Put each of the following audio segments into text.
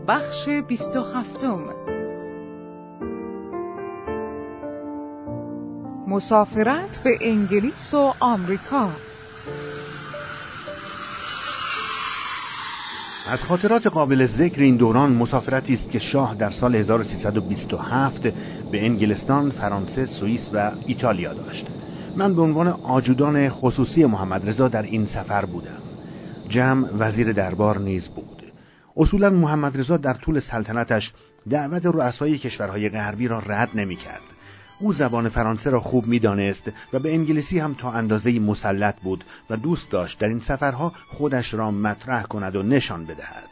بخش 27. مسافرت به انگلیس و آمریکا. از خاطرات قابل ذکر این دوران مسافرتی است که شاه در سال 1327 به انگلستان، فرانسه، سوئیس و ایتالیا داشت. من به عنوان آجودان خصوصی محمد رضا در این سفر بودم. جمع وزیر دربار نیز بود. اصولا محمد رضا در طول سلطنتش دعوت رؤسای کشورهای غربی را رد نمی‌کرد. او زبان فرانسه را خوب می‌دانست و به انگلیسی هم تا اندازه‌ای مسلط بود و دوست داشت در این سفرها خودش را مطرح کند و نشان بدهد.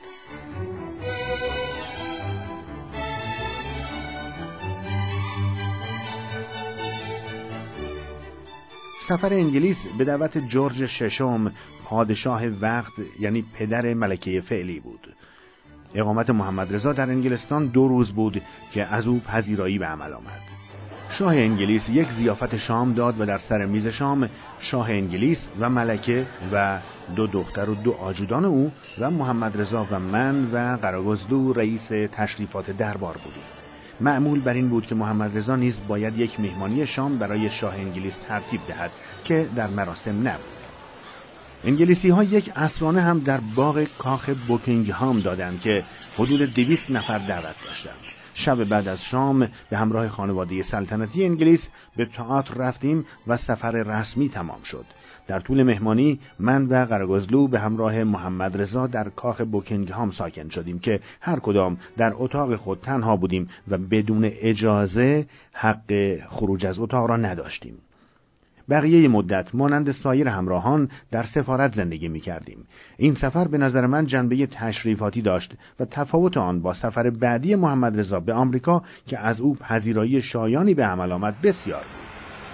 سفر انگلیس به دعوت جورج ششم، پادشاه وقت یعنی پدر ملکه فعلی بود. اقامت محمد رضا در انگلستان 2 روز بود که از او پذیرایی به عمل آمد. شاه انگلیس یک ضیافت شام داد و در سر میز شام شاه انگلیس و ملکه و 2 دختر و 2 آجودان او و محمد رضا و من و قراگزلو رئیس تشریفات دربار بودیم. معمول بر این بود که محمد رضا نیز باید یک مهمانی شام برای شاه انگلیس ترتیب دهد که در مراسم نبود. انگلیسی ها یک عصرانه هم در باغ کاخ بوکینگهام دادند که حدود 200 نفر دعوت داشتند. شب بعد از شام به همراه خانواده سلطنتی انگلیس به تئاتر رفتیم و سفر رسمی تمام شد. در طول مهمانی من و قراگزلو به همراه محمد رضا در کاخ بوکینگهام ساکن شدیم که هر کدام در اتاق خود تنها بودیم و بدون اجازه حق خروج از اتاق را نداشتیم. بقیه مدت مانند سایر همراهان در سفارت زندگی می کردیم. این سفر به نظر من جنبه تشریفاتی داشت و تفاوت آن با سفر بعدی محمد رضا به آمریکا که از او پذیرایی شایانی به عمل آمد بسیار بود.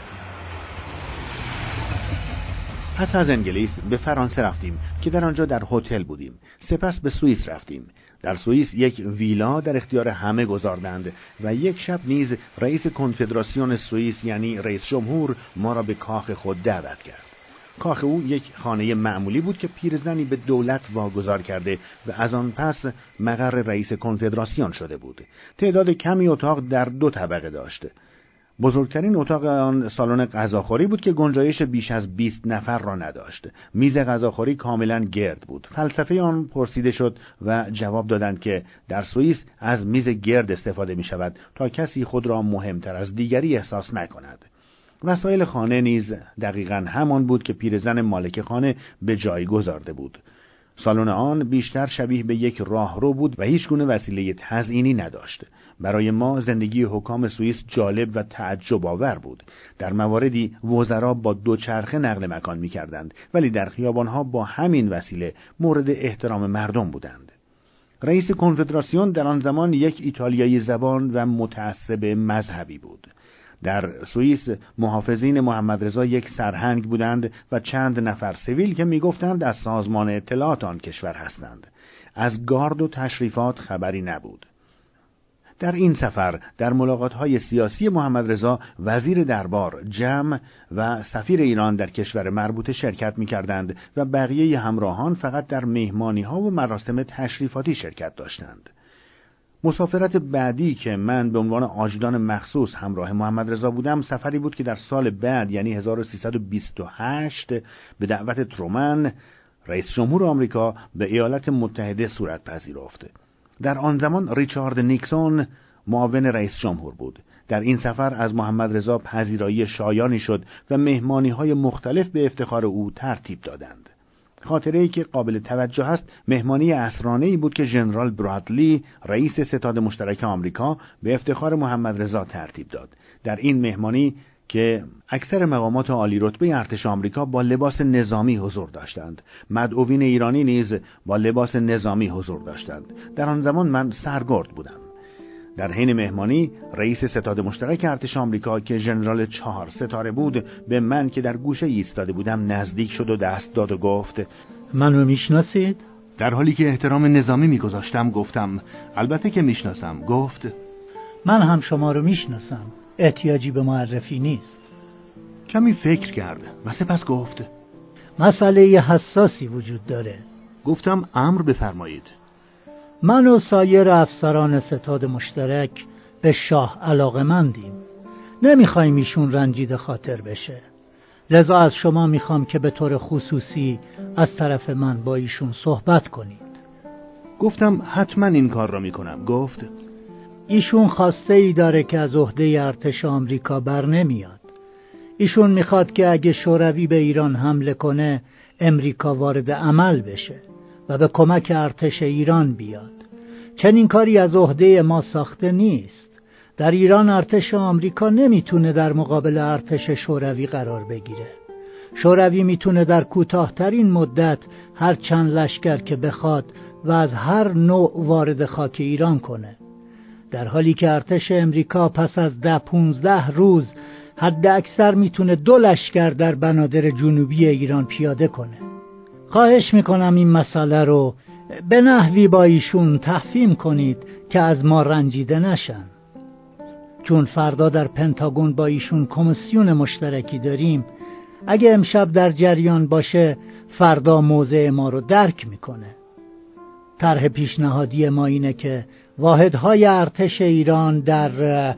پس از انگلیس به فرانسه رفتیم که در آنجا در هتل بودیم. سپس به سوئیس رفتیم. در سوئیس یک ویلا در اختیار همه گذاردند و یک شب نیز رئیس کنفدراسیون سوئیس یعنی رئیس جمهور ما را به کاخ خود دعوت کرد. کاخ او یک خانه معمولی بود که پیرزنی به دولت واگذار کرده و از آن پس مقر رئیس کنفدراسیون شده بود. تعداد کمی اتاق در 2 طبقه داشت. بزرگترین اتاق آن سالن غذاخوری بود که گنجایش بیش از 20 نفر را نداشت. میز غذاخوری کاملا گرد بود. فلسفه آن پرسیده شد و جواب دادند که در سوئیس از میز گرد استفاده می شود تا کسی خود را مهمتر از دیگری احساس نکند. وسایل خانه نیز دقیقاً همان بود که پیرزن مالک خانه به جای گذارده بود. سالن آن بیشتر شبیه به یک راهرو بود و هیچ گونه وسیله تزئینی نداشت. برای ما زندگی حکام سوئیس جالب و تعجب آور بود. در مواردی وزرا با 2 چرخه نقل مکان می‌کردند، ولی در خیابان‌ها با همین وسیله مورد احترام مردم بودند. رئیس کنفدراسیون در آن زمان یک ایتالیایی زبان و متعصب مذهبی بود. در سوئیس محافظین محمد رضا یک سرهنگ بودند و چند نفر سیویل که میگفتند از سازمان اطلاعات آن کشور هستند. از گارد و تشریفات خبری نبود. در این سفر در ملاقات‌های سیاسی محمد رضا وزیر دربار، جمع و سفیر ایران در کشور مربوطه شرکت می‌کردند و بقیه همراهان فقط در مهمانی‌ها و مراسم تشریفاتی شرکت داشتند. مسافرت بعدی که من به عنوان آجودان مخصوص همراه محمد رضا بودم سفری بود که در سال بعد یعنی 1328 به دعوت ترومن رئیس جمهور آمریکا به ایالات متحده صورت پذیرفت. در آن زمان ریچارد نیکسون معاون رئیس جمهور بود. در این سفر از محمد رضا پذیرایی شایانی شد و مهمانی‌های مختلف به افتخار او ترتیب دادند. خاطره‌ای که قابل توجه است مهمانی عصرانه‌ای بود که ژنرال برادلی رئیس ستاد مشترک آمریکا به افتخار محمد رضا ترتیب داد. در این مهمانی که اکثر مقامات عالی رتبه ارتش آمریکا با لباس نظامی حضور داشتند، مدعوین ایرانی نیز با لباس نظامی حضور داشتند. در آن زمان من سرگرد بودم. در حین مهمانی رئیس ستاد مشترک ارتش آمریکا که ژنرال 4 ستاره بود به من که در گوشه ایستاده بودم نزدیک شد و دست داد و گفت: منو میشناسید؟ در حالی که احترام نظامی میگذاشتم گفتم: البته که میشناسم. گفت: من هم شما رو میشناسم. احتیاجی به معرفی نیست. کمی فکر کرد و سپس گفت: مسئله حساسی وجود داره. گفتم: امر بفرمایید. من و سایر افسران ستاد مشترک به شاه علاقه‌مندیم. نمیخوایم ایشون رنجیده خاطر بشه. لذا از شما میخوام که به طور خصوصی از طرف من با ایشون صحبت کنید. گفتم حتما این کار را میکنم. گفت ایشون خواسته ای داره که از عهده ارتش آمریکا بر نمیاد. ایشون میخواد که اگه شوروی به ایران حمله کنه امریکا وارد عمل بشه و به کمک ارتش ایران بیاد. چنین کاری از عهده ما ساخته نیست. در ایران ارتش آمریکا نمیتونه در مقابل ارتش شوروی قرار بگیره. شوروی میتونه در کوتاه‌ترین مدت هر چند لشکر که بخواد و از هر نوع وارد خاک ایران کنه، در حالی که ارتش امریکا پس از 10-15 روز حد اکثر میتونه 2 لشکر در بنادر جنوبی ایران پیاده کنه. خواهش میکنم این مسئله رو به نحوی با ایشون تفهیم کنید که از ما رنجیده نشن. چون فردا در پنتاگون با ایشون کمیسیون مشترکی داریم، اگه امشب در جریان باشه فردا موضع ما رو درک میکنه. طرح پیشنهادی ما اینه که واحدهای ارتش ایران در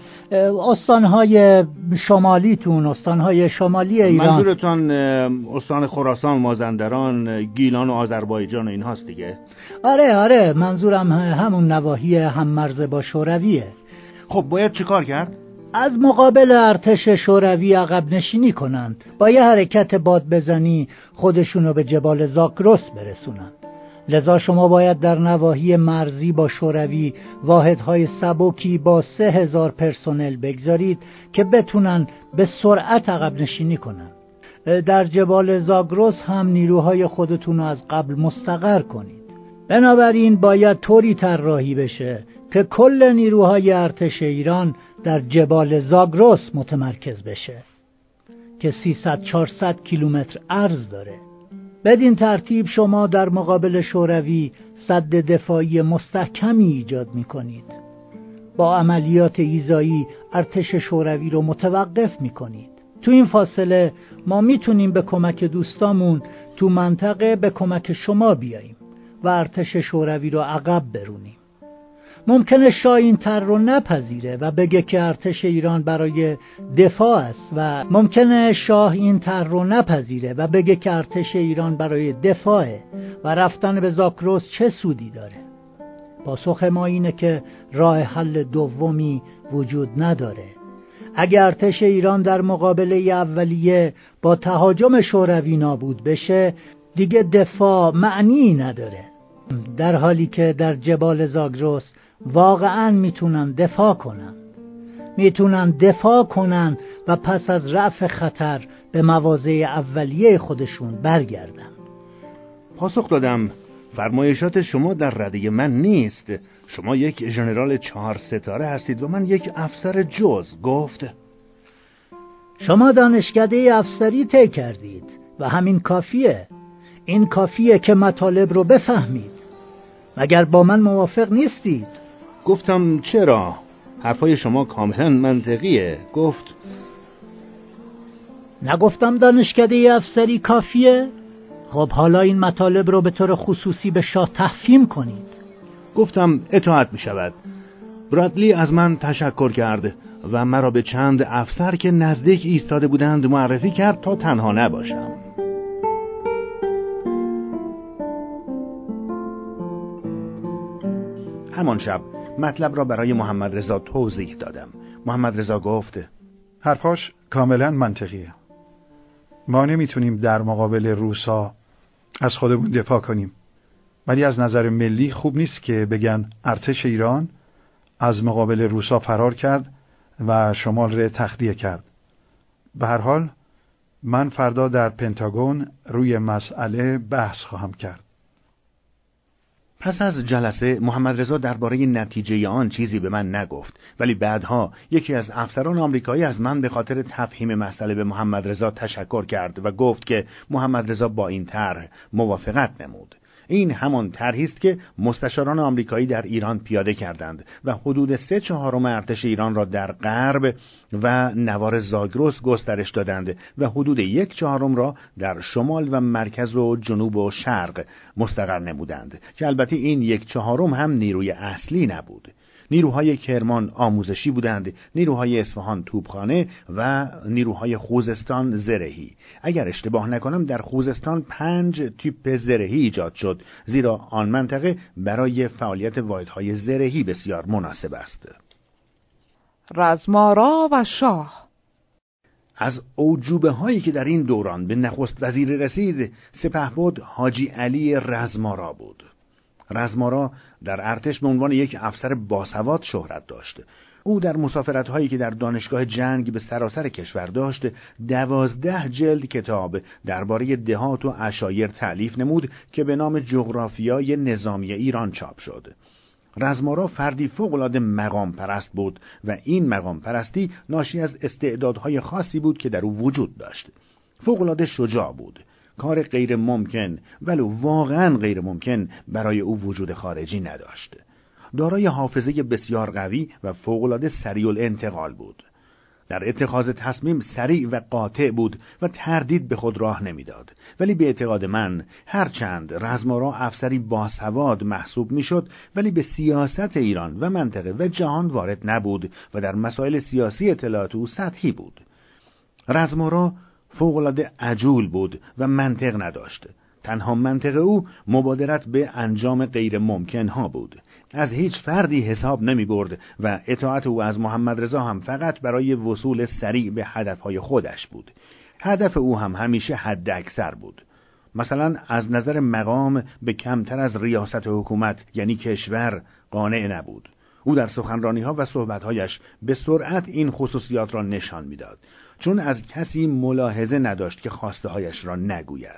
استانهای شمالیتون، استانهای شمالی ایران. منظورتون استان خراسان، مازندران، گیلان و آذربایجان و این هاست دیگه؟ آره منظورم همون نواحی هممرز با شورویه. خب باید چی کار کرد؟ از مقابل ارتش شوروی عقب نشینی کنند. با یه حرکت باد بزنی خودشونو به جبال زاگرس برسونند. لذا شما باید در نواحی مرزی با شوروی واحدهای سبکی با 3000 پرسنل بگذارید که بتونن به سرعت عقب نشینی کنن. در جبال زاگرس هم نیروهای خودتون رو از قبل مستقر کنید. بنابراین باید طوری طراحی بشه که کل نیروهای ارتش ایران در جبال زاگرس متمرکز بشه که 300-400 کیلومتر عرض داره. بدین ترتیب شما در مقابل شوروی سد دفاعی مستحکمی ایجاد میکنید. با عملیات ایذایی ارتش شوروی رو متوقف میکنید. تو این فاصله ما میتونیم به کمک دوستامون تو منطقه به کمک شما بیاییم و ارتش شوروی رو عقب برونیم. ممکنه شاه این طرح رو نپذیره و بگه که ارتش ایران برای دفاع است و رفتن به زاگرس چه سودی داره. پاسخ ما اینه که راه حل دومی وجود نداره. اگر ارتش ایران در مقابله اولیه با تهاجم شوروی نابود بشه دیگه دفاع معنی نداره، در حالی که در جبال زاگرس واقعا میتونن دفاع کنن و پس از رفع خطر به مواضع اولیه خودشون برگردن. پاسخ دادم فرمایشات شما در رده من نیست. شما یک ژنرال 4 ستاره هستید و من یک افسر جز. گفت شما دانشکده افسری طی کردید و همین کافیه. این کافیه که مطالب رو بفهمید. مگر با من موافق نیستید؟ گفتم چرا؟ حرفای شما کاملا منطقیه. گفت نگفتم دانشکده افسری کافیه؟ خب حالا این مطالب رو به طور خصوصی به شاه تفهیم کنید. گفتم اطاعت می شود. برادلی از من تشکر کرد و مرا به چند افسر که نزدیک ایستاده بودند معرفی کرد تا تنها نباشم. همان شب مطلب را برای محمد رضا توضیح دادم. محمد رضا گفت حرفاش کاملا منطقیه. ما نمیتونیم در مقابل روسا از خودمون دفاع کنیم، ولی از نظر ملی خوب نیست که بگن ارتش ایران از مقابل روسا فرار کرد و شمال را تخلیه کرد. به هر حال من فردا در پنتاگون روی مسئله بحث خواهم کرد. پس از جلسه محمد رضا درباره نتیجه آن چیزی به من نگفت، ولی بعدها یکی از افسران آمریکایی از من به خاطر تفهیم مسئله به محمد رضا تشکر کرد و گفت که محمد رضا با این طرح موافقت نمود. این همان طرحی است که مستشاران آمریکایی در ایران پیاده کردند و حدود 3/4 ارتش ایران را در غرب و نوار زاگرس گسترش دادند و حدود 1/4 را در شمال و مرکز و جنوب و شرق مستقر نمودند که البته این 1/4 هم نیروی اصلی نبود. نیروهای کرمان آموزشی بودند، نیروهای اصفهان توپخانه و نیروهای خوزستان زرهی. اگر اشتباه نکنم در خوزستان 5 تیپ زرهی ایجاد شد، زیرا آن منطقه برای فعالیت واحدهای زرهی بسیار مناسب است. رزمارا و شاه. از اوجوبه هایی که در این دوران به نخست وزیر رسید، سپهبد حاجی علی رزمارا بود. رزمارا در ارتش به عنوان یک افسر باسواد شهرت داشت. او در مسافرت‌هایی که در دانشگاه جنگ به سراسر کشور داشت 12 جلد کتاب درباره دهات و عشایر تألیف نمود که به نام جغرافیای نظامی ایران چاپ شد. رزمارا فردی فوق‌العاده مقام پرست بود و این مقام پرستی ناشی از استعدادهای خاصی بود که در او وجود داشت. فوق‌العاده شجاع بود. کار غیر ممکن ولو واقعا غیر ممکن برای او وجود خارجی نداشت. دارای حافظه بسیار قوی و فوق‌العاده سریع الانتقال بود. در اتخاذ تصمیم سریع و قاطع بود و تردید به خود راه نمیداد. ولی به اعتقاد من هرچند رزمارا افسری باسواد محسوب میشد، ولی به سیاست ایران و منطقه و جهان وارد نبود و در مسائل سیاسی اطلاعات او سطحی بود. رزمارا فوق‌العاده عجول بود و منطق نداشت. تنها منطق او مبادرت به انجام غیر ممکن ها بود. از هیچ فردی حساب نمی برد و اطاعت او از محمد رضا هم فقط برای وصول سریع به هدفهای خودش بود. هدف او هم همیشه حد اکثر بود. مثلا از نظر مقام به کمتر از ریاست حکومت یعنی کشور قانع نبود. او در سخنرانی‌ها و صحبت‌هایش به سرعت این خصوصیات را نشان می‌داد، چون از کسی ملاحظه نداشت که خواسته‌هایش را نگوید.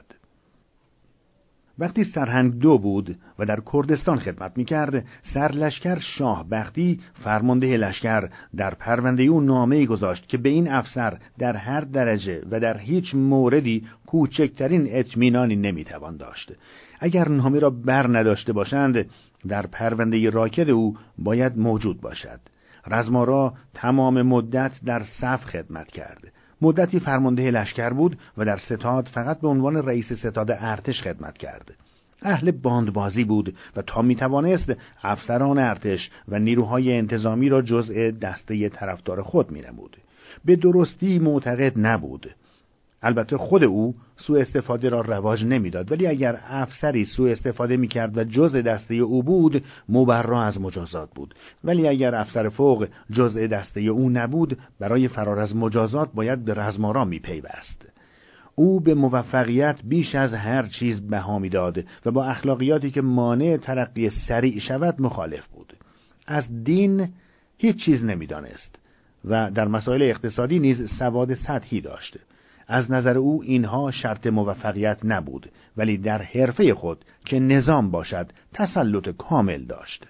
وقتی سرهنگ 2 بود و در کردستان خدمت می‌کرد، سرلشکر شاه بختی فرمانده لشکر در پرونده او نامه‌ای گذاشت که به این افسر در هر درجه و در هیچ موردی کوچکترین اطمینانی نمی‌توان داشت. اگر نامه را بر نداشته باشند، در پرونده راکد او باید موجود باشد. رزمارا تمام مدت در صف خدمت کرد. مدتی فرمانده لشکر بود و در ستاد فقط به عنوان رئیس ستاد ارتش خدمت کرد. اهل باندبازی بود و تا میتوانست افسران ارتش و نیروهای انتظامی را جزء دسته طرفدار خود مینمود. به درستی معتقد نبود. البته خود او سوء استفاده را رواج نمیداد، ولی اگر افسری سوء استفاده میکرد و جزء دسته او بود، مبرا از مجازات بود. ولی اگر افسر فوق جزء دسته او نبود، برای فرار از مجازات باید به رزمارا میپیوست. او به موفقیت بیش از هر چیز بها میداد و با اخلاقیاتی که مانع ترقی سریع شود مخالف بود. از دین هیچ چیز نمیدانست و در مسائل اقتصادی نیز سواد سطحی داشت. از نظر او اینها شرط موفقیت نبود، ولی در حرفه خود که نظام باشد تسلط کامل داشت.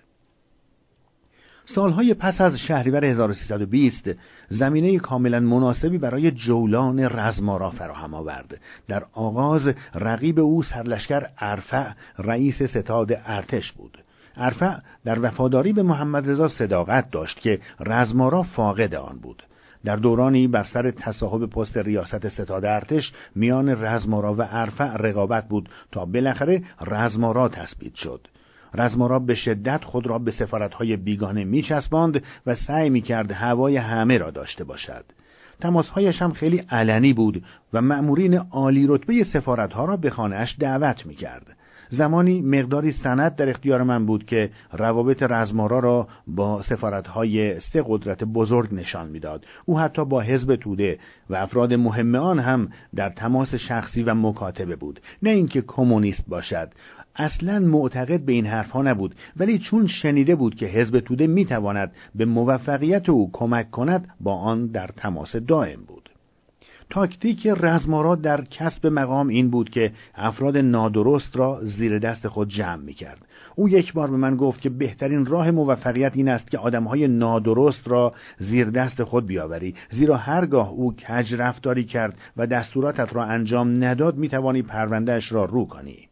سالهای پس از شهریور 1320 زمینه کاملا مناسبی برای جولان رزمارا فراهم آورد. در آغاز رقیب او سرلشکر ارفع رئیس ستاد ارتش بود. ارفع در وفاداری به محمد رضا صداقت داشت که رزمارا فاقد آن بود. در دورانی بر سر تصاحب پست ریاست ستاد ارتش میان رزمارا و ارفع رقابت بود تا بالاخره رزمارا تثبیت شد. رزمارا به شدت خود را به سفارت‌های بیگانه می‌چسباند و سعی می‌کرد هوای همه را داشته باشد. تماس‌هایش هم خیلی علنی بود و مأمورین عالی رتبه سفارت‌ها را به خانه‌اش دعوت می‌کرد. زمانی مقداری سند در اختیار من بود که روابط رزمارا را با سفارت‌های 3 قدرت بزرگ نشان می‌داد. او حتی با حزب توده و افراد مهم آن هم در تماس شخصی و مکاتبه بود. نه اینکه کمونیست باشد، اصلاً معتقد به این حرفها نبود، ولی چون شنیده بود که حزب توده می‌تواند به موفقیت او کمک کند، با آن در تماس دائم بود. تاکتیک رزمارا در کسب مقام این بود که افراد نادرست را زیر دست خود جمع می‌کرد. او یک بار به من گفت که بهترین راه موفقیت این است که آدم‌های نادرست را زیر دست خود بیاوری، زیرا هرگاه او کج رفتاری کرد و دستوراتت را انجام نداد می‌توانی پرونده‌اش را رو کنی.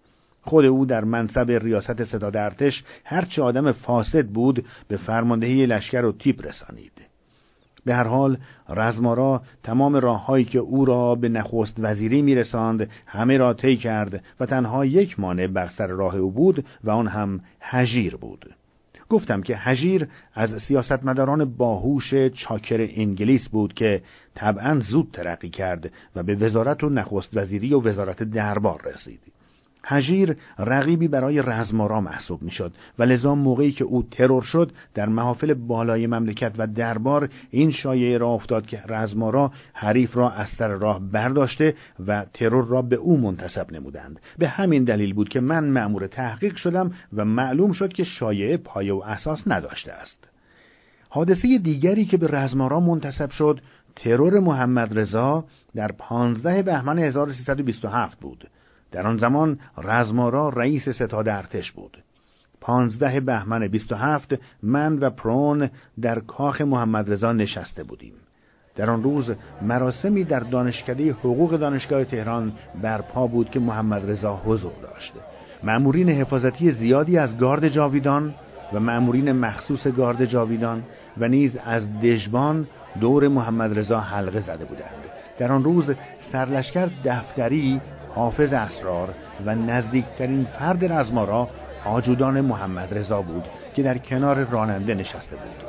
خود او در منصب ریاست ستاد ارتش هرچه آدم فاسد بود به فرماندهی لشکر و تیپ رسانید. به هر حال رزمارا تمام راههایی که او را به نخست وزیری میرساند همه را طی کرد و تنها یک مانع بر سر راه او بود و آن هم هژیر بود. گفتم که هژیر از سیاستمداران باهوش چاکر انگلیس بود که طبعاً زود ترقی کرد و به وزارت و نخست وزیری و وزارت دربار رسید. هژیر رقیبی برای رزمارا محسوب میشد و لذا موقعی که او ترور شد در محافل بالای مملکت و دربار این شایعه را افتاد که رزمارا حریف را از سر راه برداشته و ترور را به او منتسب نمودند. به همین دلیل بود که من مأمور تحقیق شدم و معلوم شد که شایعه پایه و اساس نداشته است. حادثه دیگری که به رزمارا منتسب شد ترور محمد رضا در 15 بهمن 1327 بود. در آن زمان رزمارا رئیس ستاد ارتش بود. 15 بهمن 27 من و پرون در کاخ محمد رضا نشسته بودیم. در آن روز مراسمی در دانشکده حقوق دانشگاه تهران برپا بود که محمد رضا حضور داشت. مأمورین حفاظتی زیادی از گارد جاویدان و مأمورین مخصوص گارد جاویدان و نیز از دژبان دور محمد رضا حلقه زده بودند. در آن روز سرلشکر دفتری، حافظ اسرار و نزدیکترین فرد رزمارا آجودان محمد رضا بود که در کنار راننده نشسته بود.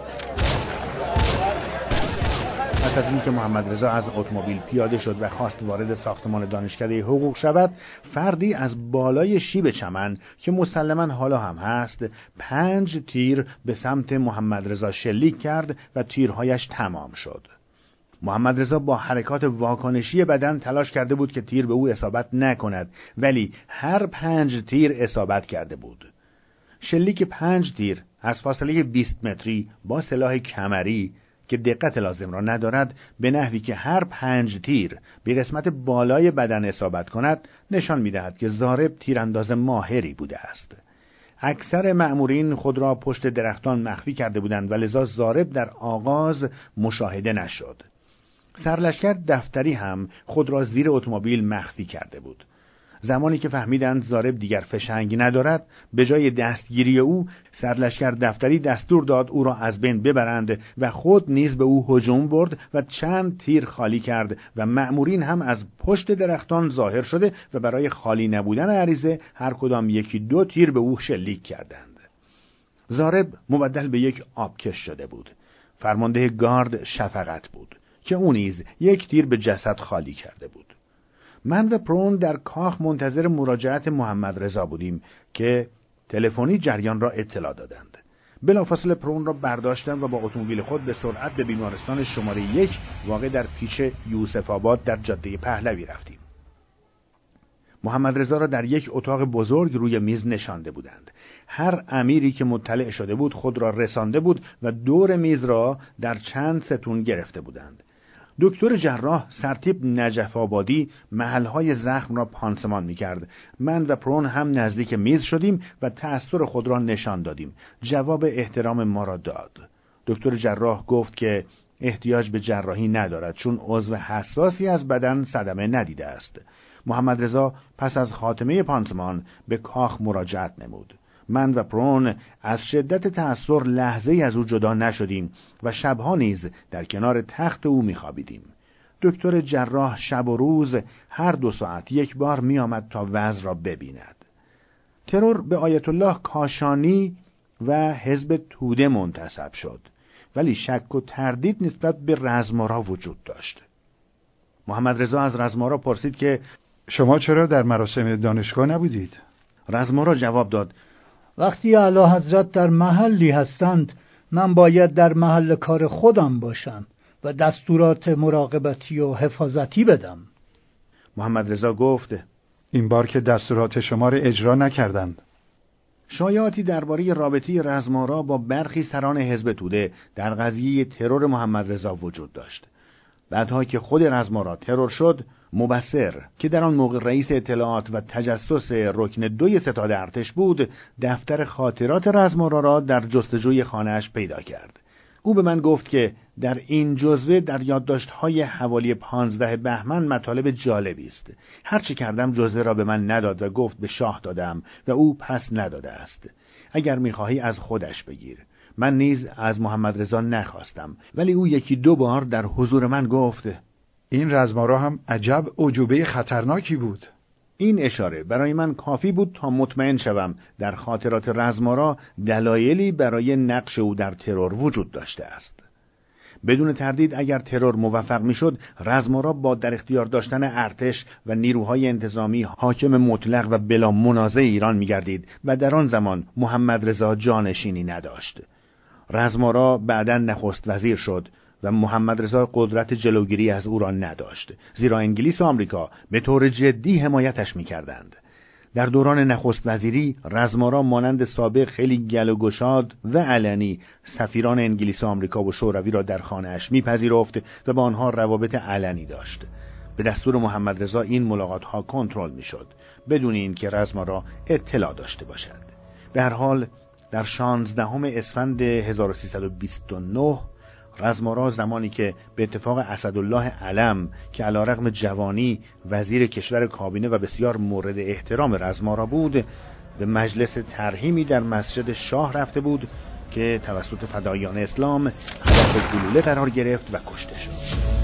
پس از اینکه محمد رضا از اتومبیل پیاده شد و خواست وارد ساختمان دانشکده حقوق شود، فردی از بالای شیب چمن که مسلماً حالا هم هست 5 تیر به سمت محمد رضا شلیک کرد و تیرهایش تمام شد. محمد رضا با حرکات واکنشی بدن تلاش کرده بود که تیر به او اصابت نکند، ولی هر 5 تیر اصابت کرده بود. شلیک 5 تیر از فاصله 20 متری با سلاح کمری که دقت لازم را ندارد به نحوی که هر 5 تیر به قسمت بالای بدن اصابت کند نشان می‌دهد که ضارب تیرانداز ماهری بوده است. اکثر مأمورین خود را پشت درختان مخفی کرده بودند و لذا ضارب در آغاز مشاهده نشد. سرلشکر دفتری هم خود را زیر اتومبیل مخفی کرده بود. زمانی که فهمیدند ضارب دیگر فشنگ ندارد، به جای دستگیری او، سرلشکر دفتری دستور داد او را از بین ببرند و خود نیز به او هجوم برد و چند تیر خالی کرد و مأمورین هم از پشت درختان ظاهر شده و برای خالی نبودن عریضه هر کدام 1-2 تیر به او شلیک کردند. ضارب مبدل به یک آبکش شده بود. فرمانده گارد شفقت بود که او نیز 1 تیر به جسد خالی کرده بود. من و پرون در کاخ منتظر مراجعت محمد رضا بودیم که تلفنی جریان را اطلاع دادند. بلافاصله پرون را برداشتم و با اتومبیل خود به سرعت به بیمارستان شماره 1 واقع در پیش یوسف آباد در جاده پهلوی رفتیم. محمد رضا را در یک اتاق بزرگ روی میز نشانده بودند. هر امیری که مطلع شده بود خود را رسانده بود و دور میز را در چند ستون گرفته بودند. دکتر جراح سرتیپ نجف آبادی محلهای زخم را پانسمان می‌کرد. من و پرون هم نزدیک میز شدیم و تأثیر خود را نشان دادیم. جواب احترام ما را داد. دکتر جراح گفت که احتیاج به جراحی ندارد چون عضو حساسی از بدن صدمه ندیده است. محمد رضا پس از خاتمه پانسمان به کاخ مراجعت نمود. من و پرون از شدت تأثیر لحظه‌ای از او جدا نشدیم و شبها نیز در کنار تخت او می‌خوابیدیم. دکتر جراح شب و روز هر 2 ساعت 1 بار می‌آمد تا وضع را ببیند. ترور به آیت الله کاشانی و حزب توده منتسب شد، ولی شک و تردید نسبت به رزمارا وجود داشت. محمد رضا از رزمارا پرسید که شما چرا در مراسم دانشگاه نبودید؟ رزمارا جواب داد وقتی اعلی حضرت در محلی هستند من باید در محل کار خودم باشم و دستورات مراقبتی و حفاظتی بدم. محمد رضا گفت این بار که دستورات شما را اجرا نکردند. شایعاتی درباره رابطه رزمارا با برخی سران حزب توده در قضیه ترور محمد رضا وجود داشت. بعدها که خود رزمارا ترور شد، مبصر که در آن موقع رئیس اطلاعات و تجسس رکن 2 ستاد ارتش بود، دفتر خاطرات رزمارا را در جستجوی خانه‌اش پیدا کرد. او به من گفت که در این جزوه در یادداشت‌های حوالی 15 بهمن مطالب جالبی است. هر چه کردم جزوه را به من نداد و گفت به شاه دادم و او پس نداده است. اگر می‌خواهی از خودش بگیر. من نیز از محمد رضا نخواستم، ولی او یکی دو بار در حضور من گفت این رزمارا هم عجب عجوبه خطرناکی بود. این اشاره برای من کافی بود تا مطمئن شوم در خاطرات رزمارا دلایلی برای نقش او در ترور وجود داشته است. بدون تردید اگر ترور موفق میشد، رزمارا با در اختیار داشتن ارتش و نیروهای انتظامی حاکم مطلق و بلا منازع ایران میگردید و در آن زمان محمد رضا جانشینی نداشت. رزمارا بعداً نخست وزیر شد و محمد رضا قدرت جلوگیری از او را نداشت، زیرا انگلیس و آمریکا به طور جدی حمایتش می‌کردند. در دوران نخست وزیری رزمارا مانند سابق خیلی گل و گشاد و علنی سفیران انگلیس و آمریکا و شوروی را در خانه‌اش می‌پذیرفت و با آنها روابط علنی داشت. به دستور محمد رضا این ملاقات‌ها کنترل می‌شد بدون اینکه رزمارا اطلاع داشته باشد. به هر حال در 16 اسفند 1329 رزمارا زمانی که به اتفاق اسدالله علم که علیرغم جوانی وزیر کشور کابینه و بسیار مورد احترام رزمارا بود، به مجلس ترحیمی در مسجد شاه رفته بود که توسط فداییان اسلام هدف گلوله قرار گرفت و کشته شد.